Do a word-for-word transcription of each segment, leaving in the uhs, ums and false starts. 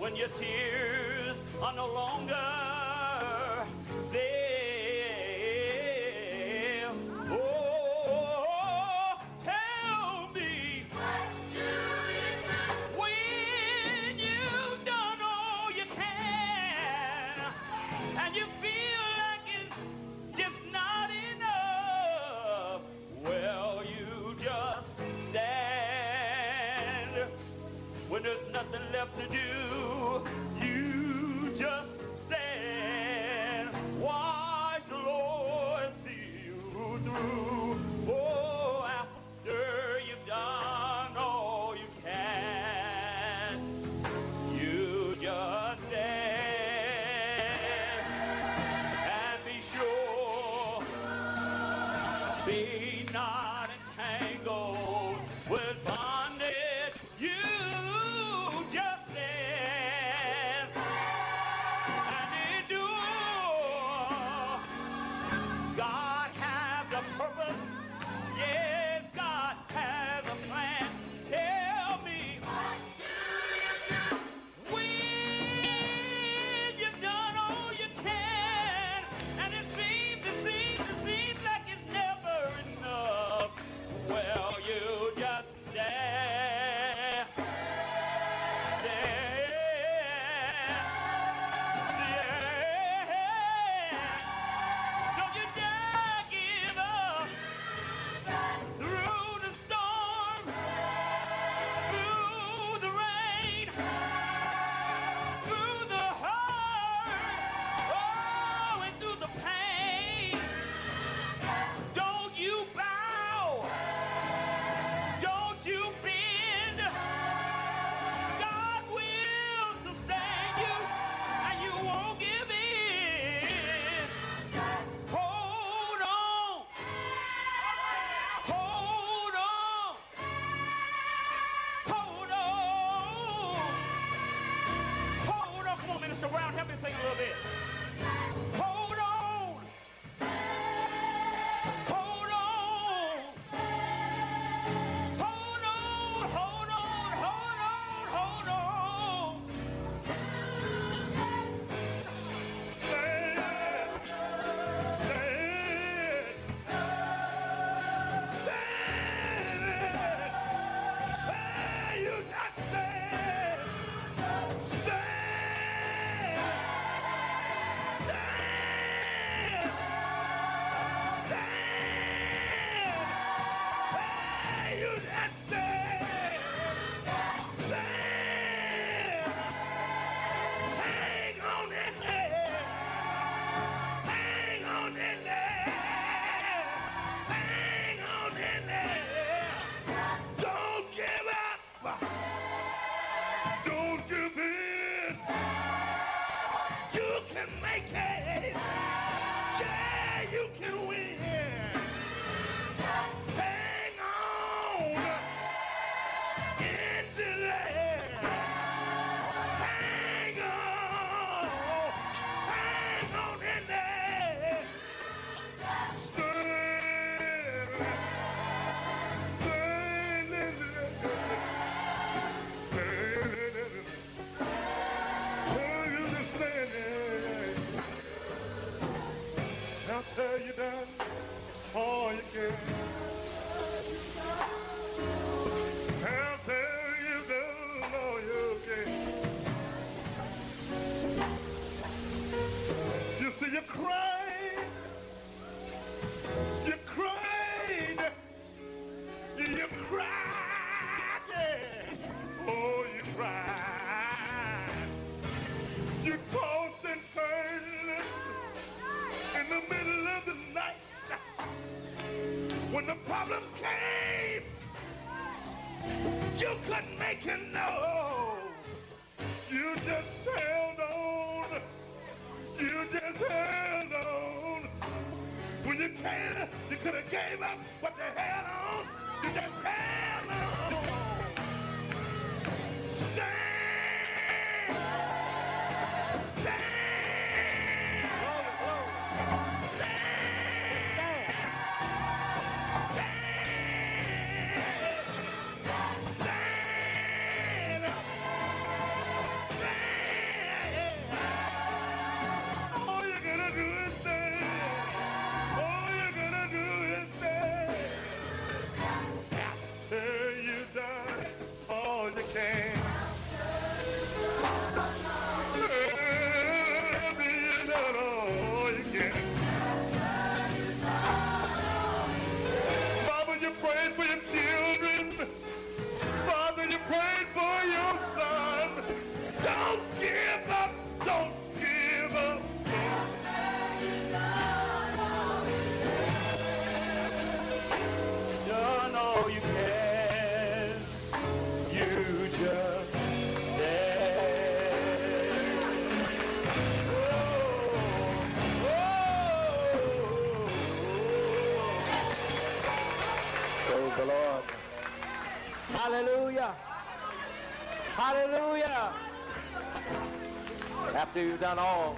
when your tears are no longer there. Oh, tell me when you've done all you can and you feel like it's just not enough. Well, you just stand when there's nothing left to do. You just stand. Watch the Lord see you through. Oh, after you've done all you can, you just stand and be sure. Be not entangled with bondage. You just stand and endure. God has a purpose. Yes, God has a plan. Tell me when you've done all you can, and it seems, it seems, it seems like it's never enough. Well, you just stand, stand, stand. Don't you dare give up through the storm, through the rain, through the hurt, oh, and through the pain. Don't you bow, don't you bend. God will sustain you, and you won't give in. Hold on, hold on, hold on, hold on. Come on, Minister Brown, help me sing a little bit. Hold on, hold on, hold on, hold on, hold on, hold on. Stand, stand, stand. Hey, you just stand, stand, stand, stand. Hey, you just stand, stand. Hang on in there, hang on in there, hang on in there. Don't give up, don't give in. You can make it, yeah, you can win. Hang on in there, hang on, hang on in there. Stand, stand in there, stand in there. Oh, you just stand there. I'll tell you done all you can. I'll tell you done all you can. You see, you cried, you cried, you cried, yeah. Oh, you cried. You tossed and turned in the middle of the night. When the problems came, you couldn't make it no. You just held on. You just held on. When you can, you could have gave up what you held on. You just held on. Stand. Stand. Glory, glory. Stand. Stand. Stand. Stand. prayed for your son. Don't give up. Don't give up. Done all you can. You just stand. Oh, oh. Praise the Lord. Hallelujah. Hallelujah. After you've done all,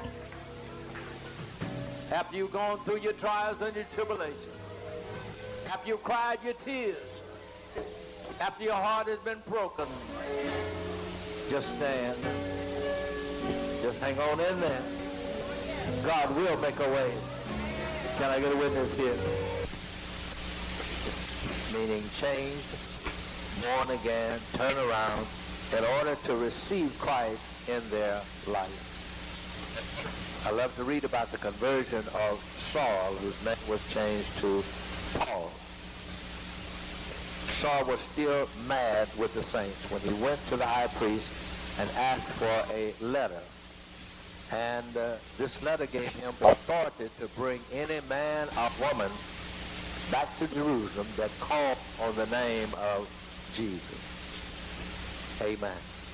after you've gone through your trials and your tribulations, after you've cried your tears, after your heart has been broken, just stand. Just hang on in there. God will make a way. Can I get a witness here? Meaning changed, born again, turn around in order to receive Christ in their life. I love to read about the conversion of Saul, whose name was changed to Paul. Saul was still mad with the saints when he went to the high priest and asked for a letter. And uh, this letter gave him authority to bring any man or woman back to Jerusalem that called on the name of Jesus. Amen.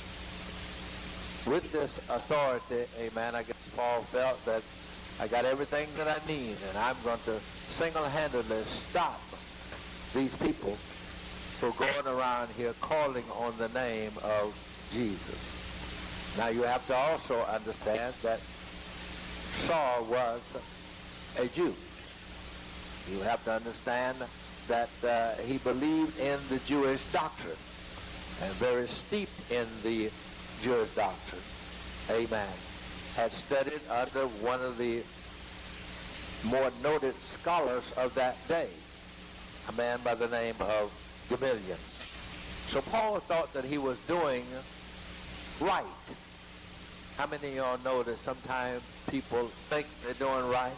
With this authority, amen, I guess Paul felt that I got everything that I need, and I'm going to single-handedly stop these people who are going around here calling on the name of Jesus. Now you have to also understand that Saul was a Jew. You have to understand that uh, he believed in the Jewish doctrine and very steeped in the Jewish doctrine. Amen. Had studied under one of the more noted scholars of that day, a man by the name of Gamaliel. So Paul thought that he was doing right. How many of y'all know that sometimes people think they're doing right,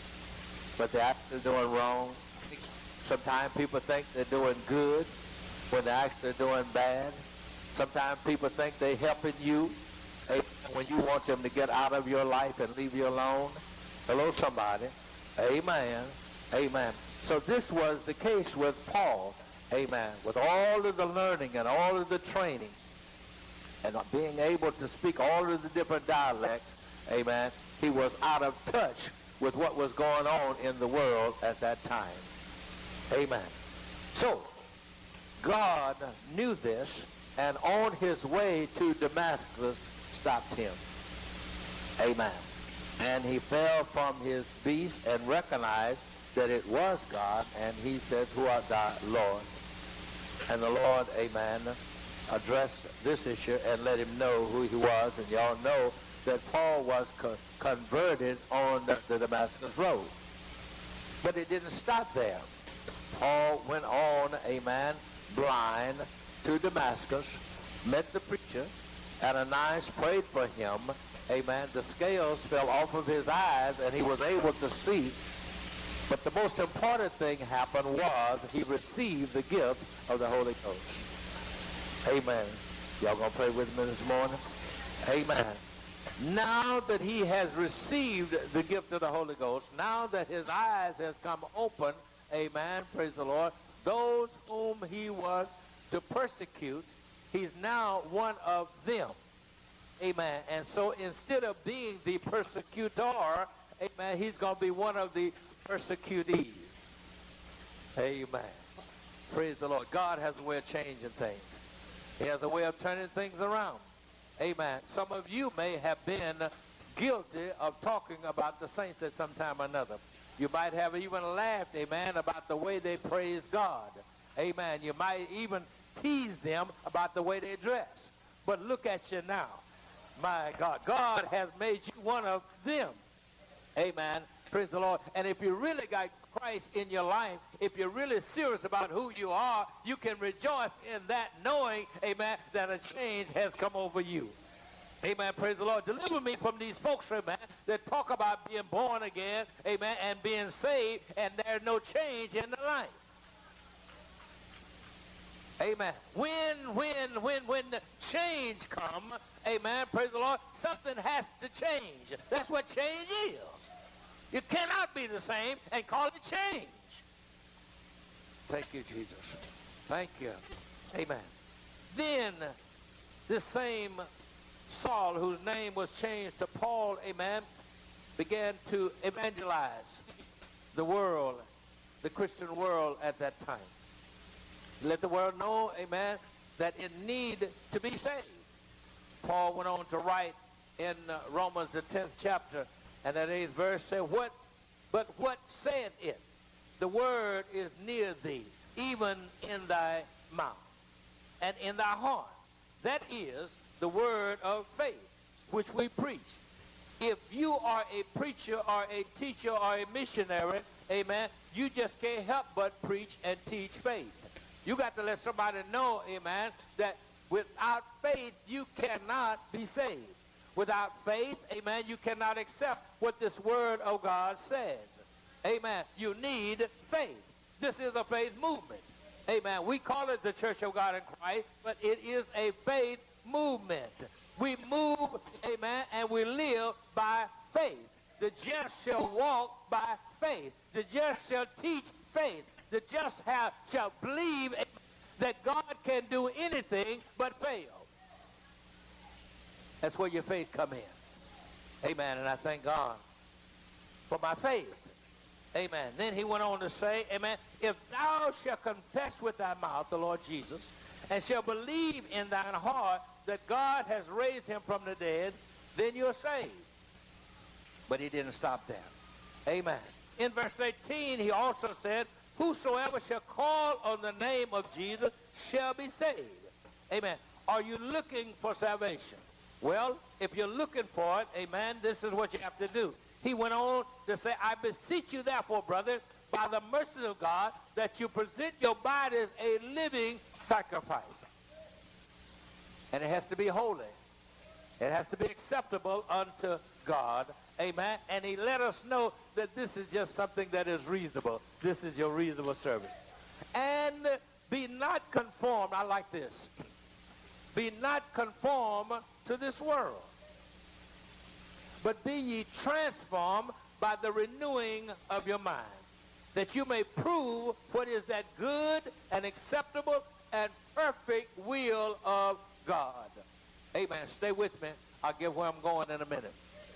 but they're actually doing wrong? Sometimes people think they're doing good when they're actually doing bad. Sometimes people think they're helping you when you want them to get out of your life and leave you alone. Hello, somebody. Amen. Amen. So this was the case with Paul. Amen. With all of the learning and all of the training and being able to speak all of the different dialects, amen, he was out of touch with what was going on in the world at that time. Amen. So, God knew this, and on his way to Damascus stopped him. Amen. And he fell from his beast and recognized that it was God, and he said, "Who art thou, Lord?" And the Lord, amen, addressed this issue and let him know who he was. And y'all know that Paul was co converted on the, the Damascus road. But it didn't stop there. Paul went on, amen, blind to Damascus, met the preacher, Ananias prayed for him, amen. The scales fell off of his eyes and he was able to see. But the most important thing happened was he received the gift of the Holy Ghost. Amen. Y'all gonna pray with me this morning? Amen. Now that he has received the gift of the Holy Ghost, now that his eyes has come open, amen, praise the Lord, those whom he was to persecute, he's now one of them. Amen. And so instead of being the persecutor, amen, he's going to be one of the persecutees. Amen. Praise the Lord. God has a way of changing things. He has a way of turning things around. Amen. Some of you may have been guilty of talking about the saints at some time or another. You might have even laughed, amen, about the way they praise God. Amen. You might even tease them about the way they dress. But look at you now. My God, God has made you one of them. Amen. Praise the Lord. And if you really got Christ in your life, if you're really serious about who you are, you can rejoice in that, knowing, amen, that a change has come over you. Amen. Praise the Lord. Deliver me from these folks, amen, that talk about being born again, amen, and being saved, and there's no change in the life. Amen. When, when, when, when the change come, amen, praise the Lord, something has to change. That's what change is. You cannot be the same and call it change. Thank you, Jesus. Thank you. Amen. Then this same Saul, whose name was changed to Paul, amen, began to evangelize the world, the Christian world at that time. Let the world know, amen, that it need to be saved. Paul went on to write in uh, Romans the tenth chapter, and that eighth verse said, "What, but what saith it? The word is near thee, even in thy mouth and in thy heart. That is the word of faith, which we preach." If you are a preacher or a teacher or a missionary, amen, you just can't help but preach and teach faith. You got to let somebody know, amen, that without faith you cannot be saved. Without faith, amen, you cannot accept what this word of God says. Amen. You need faith. This is a faith movement. Amen. We call it the Church of God in Christ, but it is a faith movement. We move, amen, and we live by faith. The just shall walk by faith. The just shall teach faith. The just have, shall believe that God can do anything but fail. That's where your faith come in. Amen. And I thank God for my faith. Amen. Then he went on to say, amen, if thou shalt confess with thy mouth the Lord Jesus, and shalt believe in thine heart that God has raised him from the dead, then you're saved. But he didn't stop there. Amen. In verse eighteen, he also said, whosoever shall call on the name of Jesus shall be saved. Amen. Are you looking for salvation? Well, if you're looking for it, amen, this is what you have to do. He went on to say, I beseech you therefore, brother, by the mercy of God, that you present your bodies a living sacrifice. And it has to be holy. It has to be acceptable unto God. Amen. And he let us know that this is just something that is reasonable. This is your reasonable service. And be not conformed. I like this. Be not conformed to this world, but be ye transformed by the renewing of your mind, that you may prove what is that good and acceptable and perfect will of God. Amen. Stay with me. I'll get where I'm going in a minute.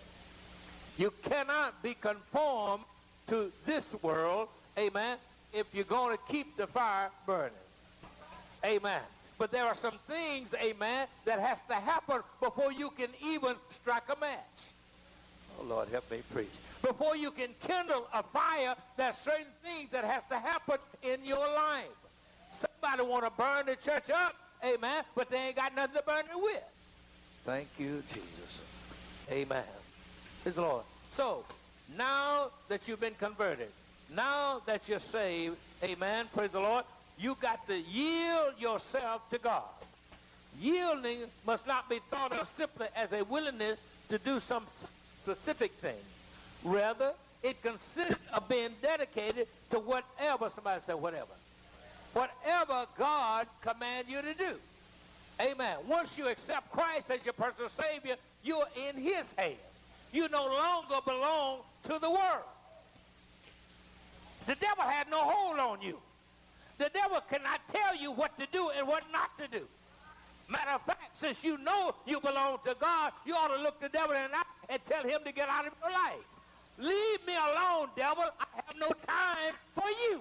You cannot be conformed to this world, amen, if you're going to keep the fire burning. Amen. But there are some things, amen, that has to happen before you can even strike a match. Oh, Lord, help me preach. Before you can kindle a fire, there's certain things that has to happen in your life. Somebody want to burn the church up, amen, but they ain't got nothing to burn it with. Thank you, Jesus. Amen. Praise the Lord. So, now that you've been converted, now that you're saved, amen, praise the Lord, you got to yield yourself to God. Yielding must not be thought of simply as a willingness to do some specific thing. Rather, it consists of being dedicated to whatever, somebody say whatever, whatever God commands you to do. Amen. Once you accept Christ as your personal Savior, you're in his hands. You no longer belong to the world. The devil had no hold on you. The devil cannot tell you what to do and what not to do. Matter of fact, since you know you belong to God, you ought to look the devil in the eye and tell him to get out of your life. Leave me alone, devil. I have no time for you.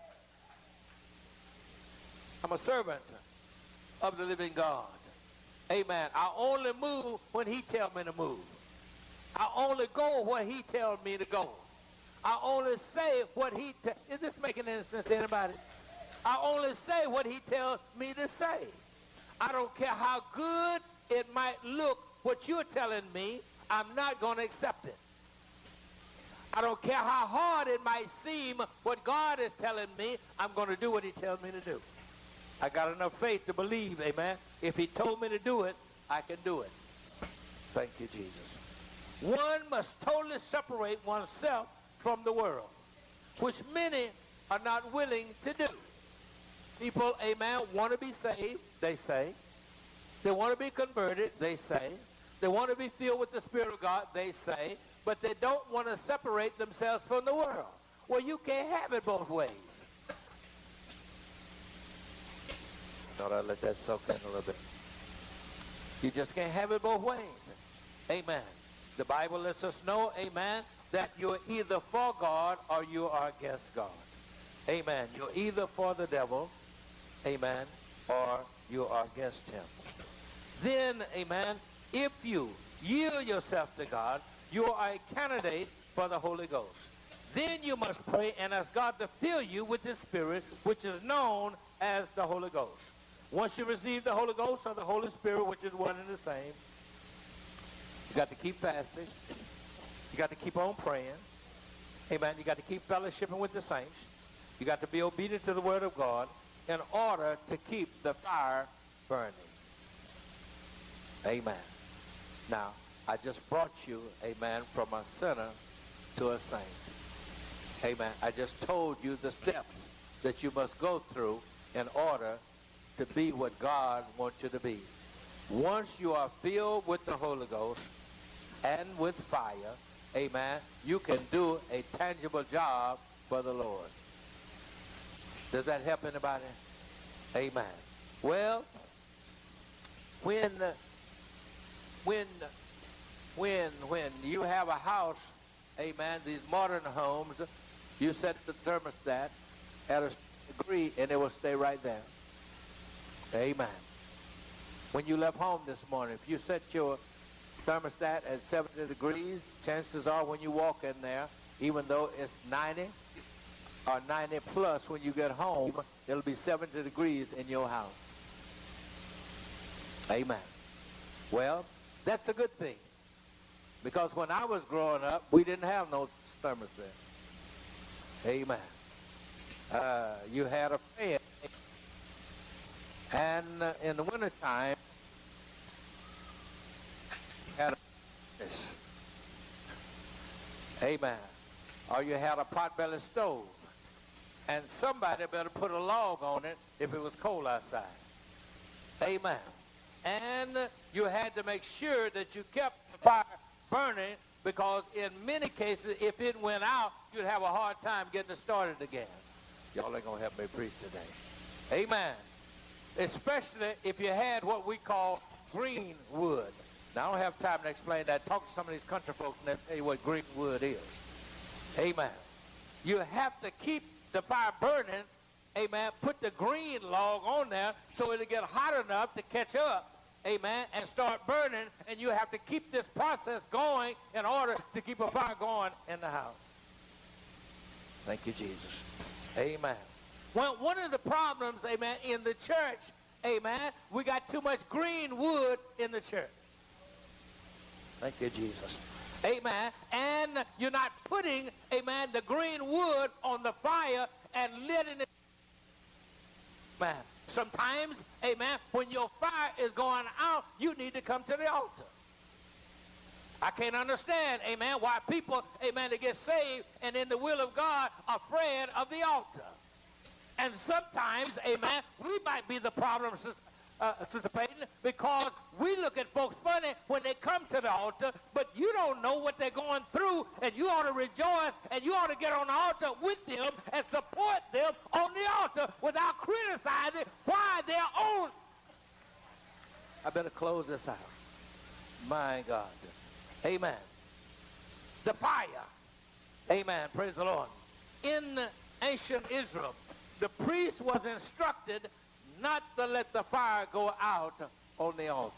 I'm a servant of the living God. Amen. I only move when he tells me to move. I only go where he tells me to go. I only say what he tells. Is this making any sense to anybody? I only say what he tells me to say. I don't care how good it might look, what you're telling me, I'm not going to accept it. I don't care how hard it might seem, what God is telling me, I'm going to do what he tells me to do. I got enough faith to believe, amen. If he told me to do it, I can do it. Thank you, Jesus. One must totally separate oneself from the world, which many are not willing to do. People, amen, want to be saved, they say. They want to be converted, they say. They want to be filled with the Spirit of God, they say. But they don't want to separate themselves from the world. Well, you can't have it both ways. Thought I'd let that soak in a little bit. You just can't have it both ways. Amen. The Bible lets us know, amen, that you're either for God or you are against God. Amen. You're either for the devil, amen, or you are against him. Then, amen, if you yield yourself to God, you are a candidate for the Holy Ghost. Then you must pray and ask God to fill you with His Spirit, which is known as the Holy Ghost. Once you receive the Holy Ghost or the Holy Spirit, which is one and the same, you got to keep fasting. You got to keep on praying. Amen. You got to keep fellowshipping with the saints. You got to be obedient to the Word of God in order to keep the fire burning. Amen. Now, I just brought you, amen, from a sinner to a saint. Amen. I just told you the steps that you must go through in order to be what God wants you to be. Once you are filled with the Holy Ghost and with fire, amen, you can do a tangible job for the Lord. Does that help anybody? Amen. Well, when, when, when, when you have a house, amen, these modern homes, you set the thermostat at a degree and it will stay right there. Amen. When you left home this morning, if you set your thermostat at seventy degrees, chances are when you walk in there, even though it's ninety or ninety plus when you get home, it'll be seventy degrees in your house. Amen. Well, that's a good thing. Because when I was growing up, we didn't have no thermostat. Amen. Uh, you had a fan. And uh, in the wintertime, you had a furnace. Amen. Or you had a potbelly stove. And somebody better put a log on it if it was cold outside. Amen. And uh, you had to make sure that you kept the fire burning, because in many cases, if it went out, you'd have a hard time getting it started again. Y'all ain't going to help me preach today. Amen. Especially if you had what we call green wood. Now, I don't have time to explain that. Talk to some of these country folks and they'll tell you what green wood is. Amen. You have to keep the fire burning. Amen. Put the green log on there so it'll get hot enough to catch up. Amen. And start burning. And you have to keep this process going in order to keep a fire going in the house. Thank you, Jesus. Amen. Well, one of the problems, amen, in the church, amen, we got too much green wood in the church. Thank you, Jesus. Amen. And you're not putting, amen, the green wood on the fire and letting it. Amen. Sometimes, amen, when your fire is going out, you need to come to the altar. I can't understand, amen, why people, amen, to get saved and in the will of God are afraid of the altar. And sometimes, amen, we might be the problem, uh, Sister Payton, because we look at folks funny when they come to the altar, but you don't know what they're going through, and you ought to rejoice, and you ought to get on the altar with them and support them on the altar without criticizing why they're on. I better close this out. My God. Amen. The fire. Amen. Praise the Lord. In ancient Israel, the priest was instructed not to let the fire go out on the altar.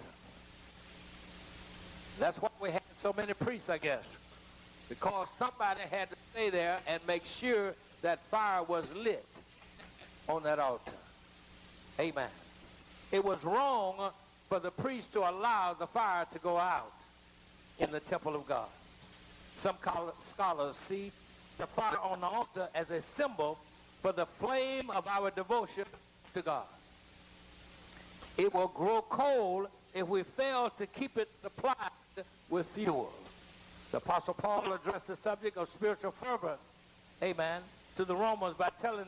That's why we had so many priests, I guess, because somebody had to stay there and make sure that fire was lit on that altar. Amen. It was wrong for the priest to allow the fire to go out in the temple of God. Some scholars see the fire on the altar as a symbol for the flame of our devotion to God. It will grow cold if we fail to keep it supplied with fuel. The Apostle Paul addressed the subject of spiritual fervor, amen, to the Romans by telling them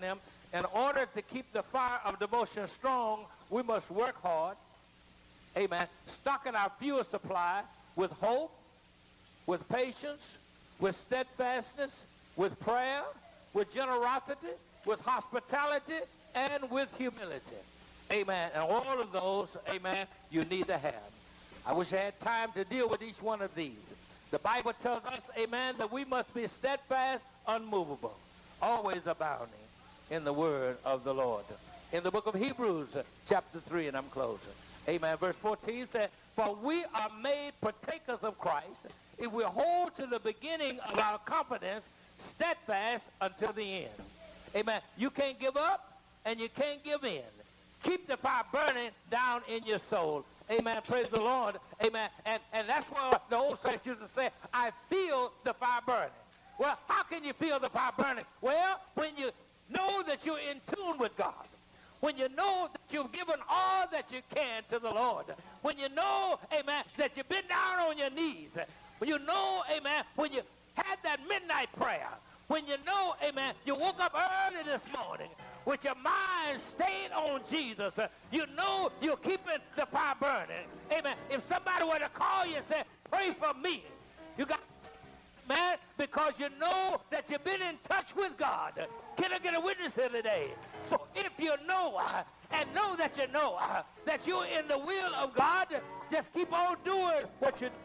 In order to keep the fire of devotion strong, we must work hard. Amen. Stocking our fuel supply with hope, with patience, with steadfastness, with prayer, with generosity, with hospitality, and with humility. Amen. And all of those, amen, you need to have. I wish I had time to deal with each one of these. The Bible tells us, amen, that we must be steadfast, unmovable, always abounding in the word of the Lord. In the book of Hebrews, chapter three, and I'm closing. Amen. Verse fourteen says, for we are made partakers of Christ if we hold to the beginning of our confidence steadfast until the end. Amen. You can't give up and you can't give in. Keep the fire burning down in your soul. Amen. Praise the Lord. Amen. And, and that's what the old saints used to say, I feel the fire burning. Well, how can you feel the fire burning? Well, when you know that you're in tune with God. When you know that you've given all that you can to the Lord. When you know, amen, that you've been down on your knees. When you know, amen, when you had that midnight prayer. When you know, amen, you woke up early this morning with your mind stayed on Jesus. Uh, you know you're keeping the fire burning. Amen. If somebody were to call you and say, pray for me, you got, man, because you know that you've been in touch with God. Can I get a witness here today? So if you know uh, and know that you know uh, that you're in the will of God, just keep on doing what you're doing.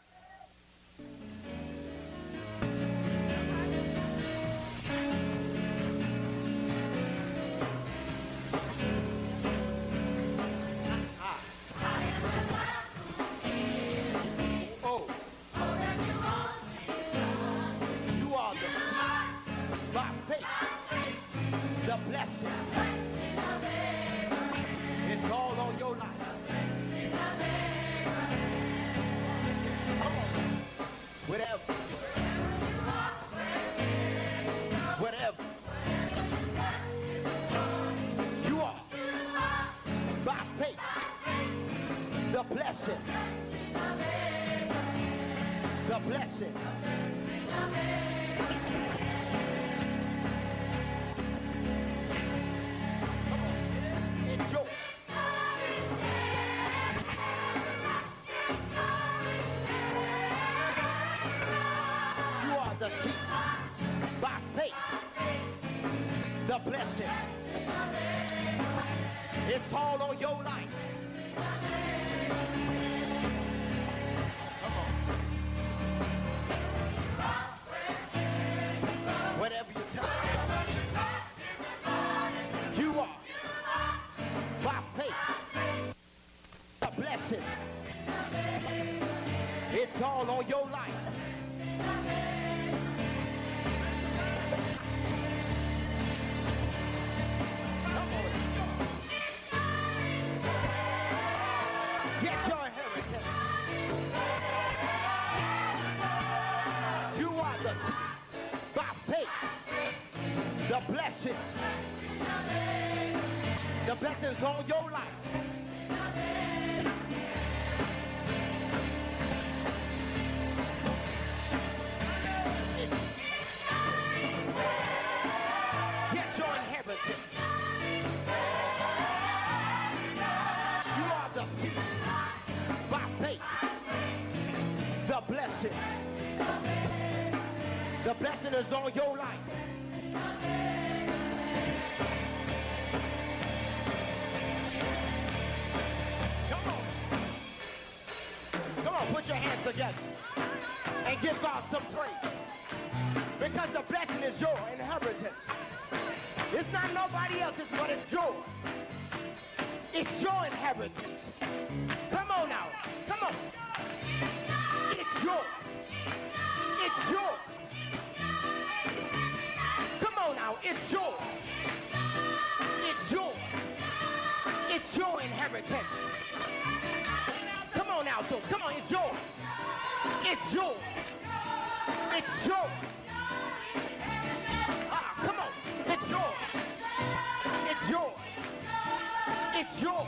Blessing. It's all on your life. Come on. Whatever. Whatever. You are. By faith. The blessing. The blessing. The seed by faith, the blessing, it's all on your life. Come on. Whatever you tell, you are by faith, the blessing, it's all on your life. Get your inheritance. You are the seed by faith. The blessing. The blessings on your life. Get your inheritance. You are the seed. By faith, the blessing, the blessing is on your life. Come on. Come on, put your hands together and give God some praise. Because the blessing is your inheritance. It's not nobody else's, but it's yours. It's your inheritance. Come on now. Come on. It's yours. It's yours. Come on now. It's yours. It's yours. It's your inheritance. Come on now, so come on. It's yours. It's yours. It's yours. Ah, come on. It's yours. It's yours. It's yours.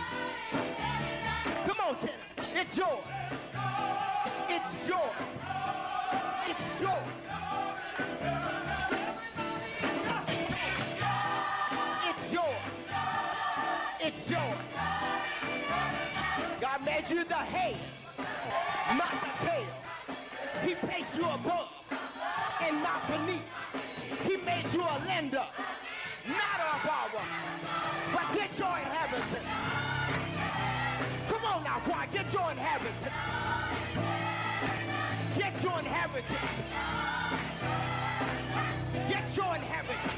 Come on, tenor. It's yours. It's yours. It's yours. God made you the head, not the tail. He placed you above and not beneath. He made you a lender, not a borrower. But get your inheritance. Come on now, choir, get your inheritance. Get your inheritance. Get your inheritance.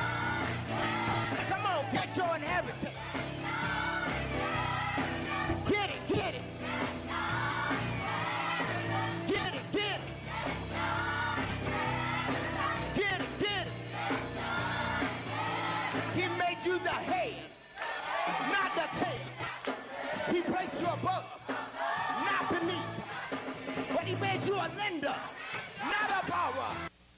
Come on, get your inheritance. Get it, get it. Get it, get it. Get it, get it. He made you the head, not the tail. He placed you above, not beneath. But he made you a lender, not a borrower.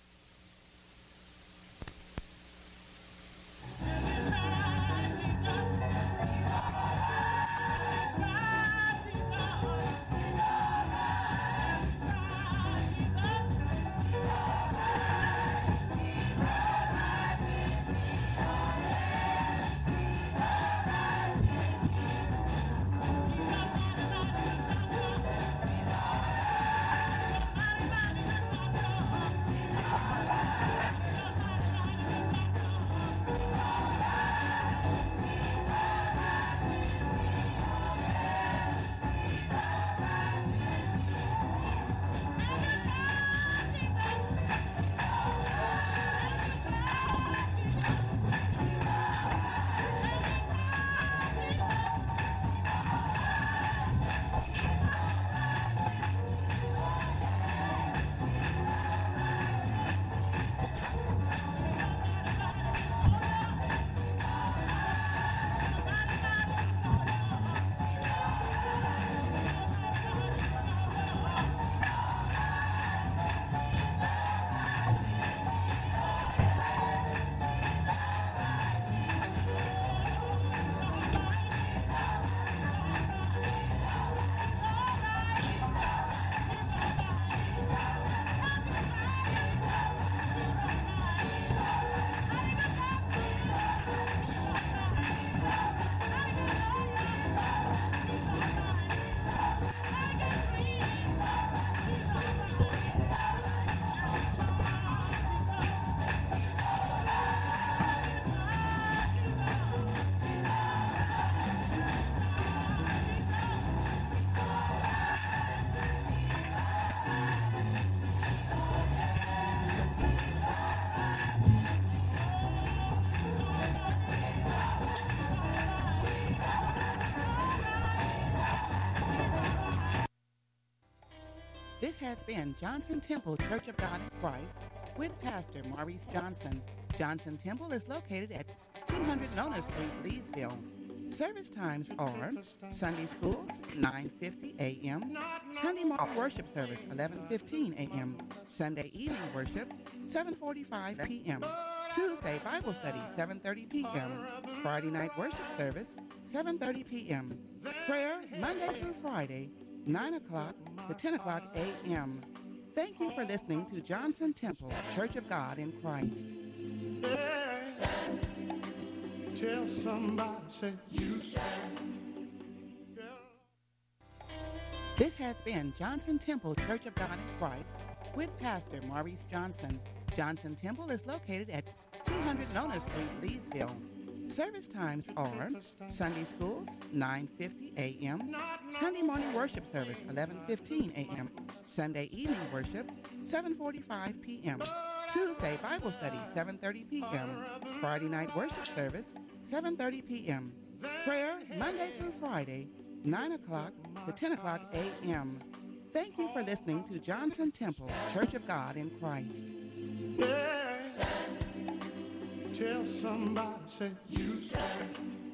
This has been Johnson Temple Church of God in Christ with Pastor Maurice Johnson. Johnson Temple is located at two hundred Nona Street, Leesville. Service times are Sunday schools, nine fifty a.m., Sunday morning worship service, eleven fifteen a.m., Sunday evening worship, seven forty-five p.m., Tuesday Bible study, seven thirty p.m., Friday night worship service, seven thirty p.m., prayer Monday through Friday, nine o'clock to ten o'clock a.m. Thank you for listening to Johnson Temple, Church of God in Christ. Tell somebody, say you stand. This has been Johnson Temple Church of God in Christ with Pastor Maurice Johnson. Johnson Temple is located at two hundred Nona Street, Leesville. Service times are Sunday schools, nine fifty a.m., Sunday morning worship service, eleven fifteen a.m., Sunday evening worship, seven forty-five p.m., Tuesday Bible study, seven thirty p.m., Friday night worship service, seven thirty p.m., prayer Monday through Friday, nine o'clock to ten o'clock a.m. Thank you for listening to Johnson Temple, Church of God in Christ. Yeah. Tell somebody, say you stand.